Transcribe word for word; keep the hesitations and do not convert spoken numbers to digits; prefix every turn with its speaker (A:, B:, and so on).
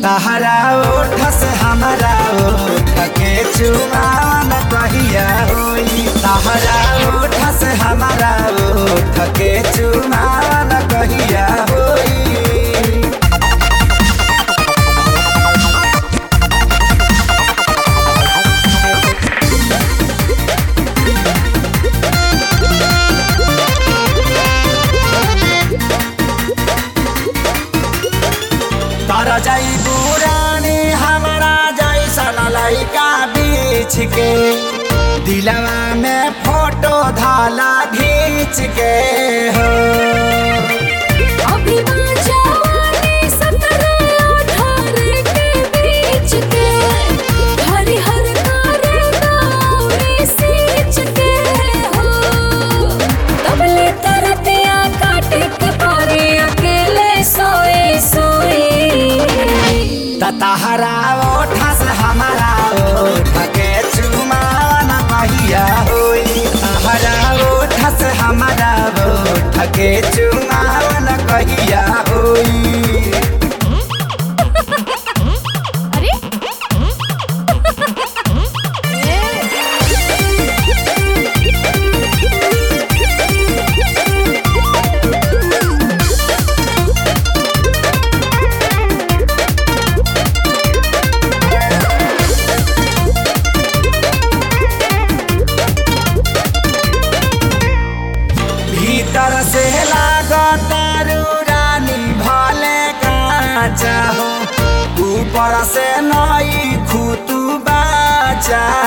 A: तहरा ओठ से हमारा ओठ के चुमावन कहिया होई। तहरा ओठ से हमारा ओठ के चुमावन कहिया होई। तारा जाई पुरानी हमारा जैसन लइका बीच के दिलवा में फोटो धाला खींच के हो।
B: अभी जवानी सत्रह अठारह के बीच के हरी हर करे दौरी सींच के हो। तबले तरतिया काटे के पारी अकेले सोए सोए।
A: तहरा ओठ से हमारा ओठ के चुमावन कहिया होई। तहरा ओठ से हमारा ओठ के चुमावन कहिया होई।
B: अरे
A: भीतर से लागतारू रानी भले काचा हो, ऊपर से नई खुतू बाचा